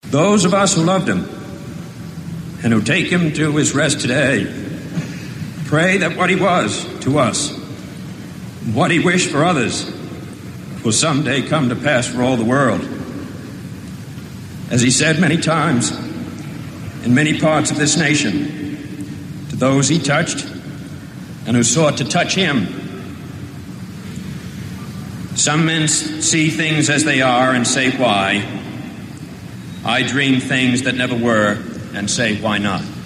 Those of us who loved him and who take him to his rest today pray that what he was to us, what he wished for others, will someday come to pass for all the world. As he said many times in many parts of this nation, to those he touched and who sought to touch him. Some men see things as they are and say, why? I dream things that never were and say, why not?